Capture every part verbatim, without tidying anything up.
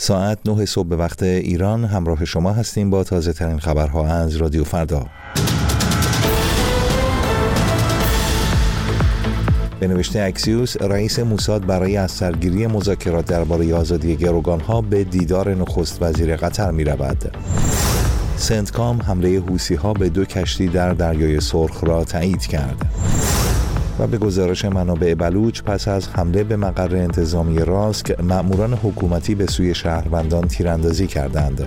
ساعت نه صبح به وقت ایران همراه شما هستیم با تازه ترین خبرها از رادیو فردا. به نوشته اکسیوس، رئیس موساد برای از سرگیری مذاکرات درباره آزادی گروگانها به دیدار نخست وزیر قطر می رود. سنتکام حمله حوثی‌ها به دو کشتی در دریای سرخ را تایید کرد. و به گزارش منابع بلوچ، پس از حمله به مقر انتظامی راسک، مأموران حکومتی به سوی شهروندان تیراندازی کردند.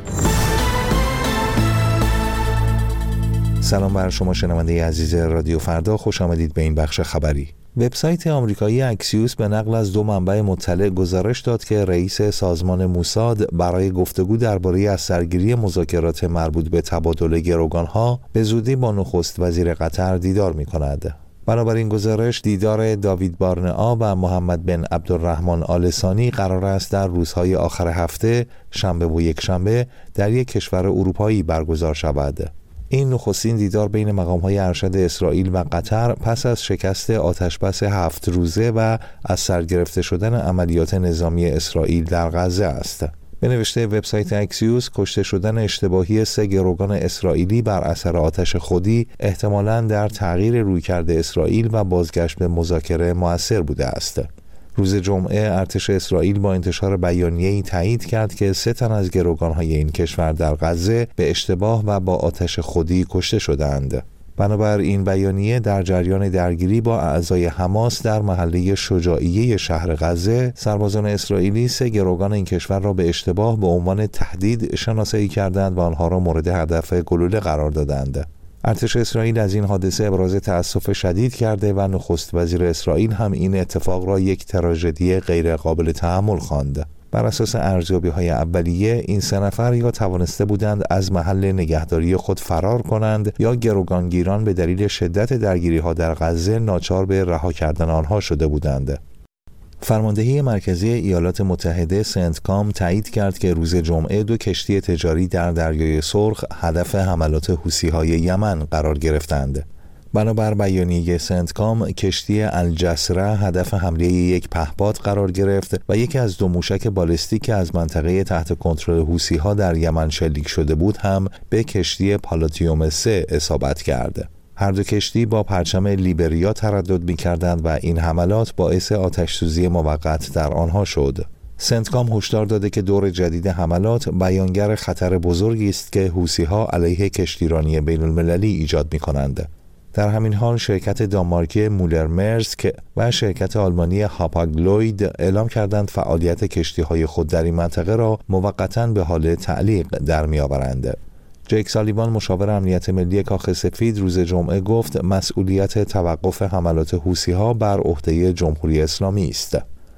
سلام بر شما شنونده عزیز رادیو فردا، خوش آمدید به این بخش خبری. وبسایت آمریکایی اکسیوس به نقل از دو منبع مطلع گزارش داد که رئیس سازمان موساد برای گفتگو درباره از سرگیری مذاکرات مربوط به تبادل گروگانها به زودی با نخست وزیر قطر دیدار می‌کند. بنابراین گزارش دیدار داوید بارنئا و محمد بن عبدالرحمن آل ثانی قرار است در روزهای آخر هفته، شنبه و یکشنبه، در یک کشور اروپایی برگزار شود. این نخستین دیدار بین مقام‌های ارشد اسرائیل و قطر پس از شکست آتشبس هفت روزه و از سر گرفته شدن عملیات نظامی اسرائیل در غزه است. به نوشته وبسایت اکسیوس، کشته شدن اشتباهی سه گروگان اسرائیلی بر اثر آتش خودی احتمالاً در تغییر رویکرد اسرائیل و بازگشت به مذاکره مؤثر بوده است. روز جمعه ارتش اسرائیل با انتشار بیانیه‌ای تایید کرد که سه تن از گروگان‌های این کشور در غزه به اشتباه و با آتش خودی کشته شدند. بنابر این بیانیه، در جریان درگیری با اعضای حماس در محله شجاعیه شهر غزه، سربازان اسرائیلی سه گروگان این کشور را به اشتباه به عنوان تهدید شناسایی کردند و آنها را مورد هدف گلوله قرار دادند. ارتش اسرائیل از این حادثه ابراز تأسف شدید کرده و نخست وزیر اسرائیل هم این اتفاق را یک تراژدی غیر قابل تحمل خواند. بر اساس ارزیابی‌های اولیه، این سه نفر یا توانسته بودند از محل نگهداری خود فرار کنند یا گروگانگیران به دلیل شدت درگیری‌ها در غزه ناچار به رها کردن آنها شده بودند. فرماندهی مرکزی ایالات متحده سنتکام تایید کرد که روز جمعه دو کشتی تجاری در دریای سرخ هدف حملات حوثی‌های یمن قرار گرفتند. بنابر بیانیه سنتکام، کشتی الجسره هدف حمله یک پهپاد قرار گرفت و یکی از دو موشک بالستیک که از منطقه تحت کنترل حوثی‌ها در یمن شلیک شده بود هم به کشتی پالاتیوم سه اصابت کرد. هر دو کشتی با پرچم لیبریا تردد می‌کردند و این حملات باعث آتش‌سوزی موقت در آنها شد. سنتکام هشدار داده که دور جدید حملات بیانگر خطر بزرگی است که حوثی‌ها علیه کشتیرانی بین‌المللی ایجاد می‌کنند. در همین حال شرکت دانمارکی مولر مرسک و شرکت آلمانی هاپاگلوید اعلام کردند فعالیت کشتی‌های خود در این منطقه را موقتاً به حال تعلیق در می‌آورند. جیک سالیوان، مشاور امنیت ملی کاخ سفید، روز جمعه گفت مسئولیت توقف حملات حوثی‌ها بر عهده جمهوری اسلامی است.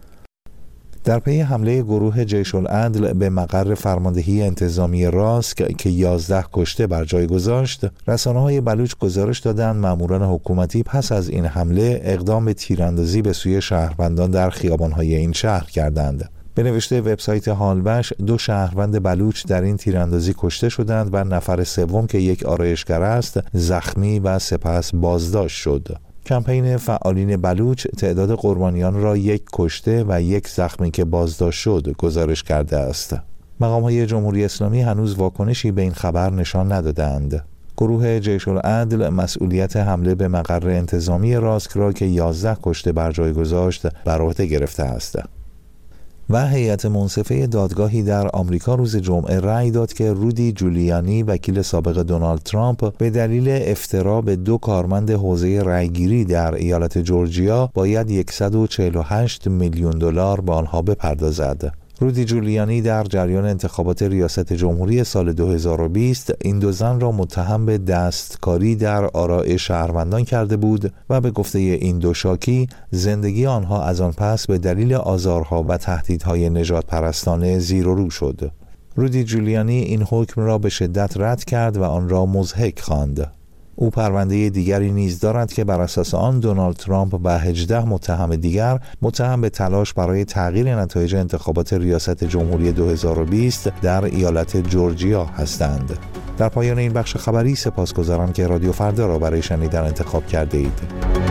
در پی حمله گروه جیش العدل به مقر فرماندهی انتظامی راسک که یازده کشته بر جای گذاشت، رسانه‌های بلوچ گزارش دادند ماموران حکومتی پس از این حمله اقدام به تیراندازی به سوی شهروندان در خیابان‌های این شهر کردند. به نوشته وبسایت حالبش، دو شهروند بلوچ در این تیراندازی کشته شدند و نفر سوم که یک آرایشگر است زخمی و سپس بازداشت شد. کمپین فعالین بلوچ تعداد قربانیان را یک کشته و یک زخمی که بازداشت شد گزارش کرده است. مقام‌های جمهوری اسلامی هنوز واکنشی به این خبر نشان ندادند. گروه جیش العدل مسئولیت حمله به مقر انتظامی راسک را که یازده کشته بر جای گذاشت بر عهده گرفته است. و هیئت منصفه دادگاهی در آمریکا روز جمعه رأی داد که رودی جولیانی، وکیل سابق دونالد ترامپ، به دلیل افترا به دو کارمند حوزه رأیگیری در ایالت جورجیا باید صد و چهل و هشت میلیون دلار به آنها بپردازد. رودی جولیانی در جریان انتخابات ریاست جمهوری سال دو هزار و بیست این دو زن را متهم به دستکاری در آراء شهروندان کرده بود و به گفته این دو شاکی زندگی آنها از آن پس به دلیل آزارها و تهدیدهای نژاد پرستانه زیر و رو شد. رودی جولیانی این حکم را به شدت رد کرد و آن را مضحک خواند. او پرونده دیگری نیز دارد که بر اساس آن دونالد ترامپ و هجده متهم دیگر متهم به تلاش برای تغییر نتایج انتخابات ریاست جمهوری دو هزار و بیست در ایالت جورجیا هستند. در پایان این بخش خبری سپاسگزارم که رادیو فردا را برای شنیدن انتخاب کرده اید.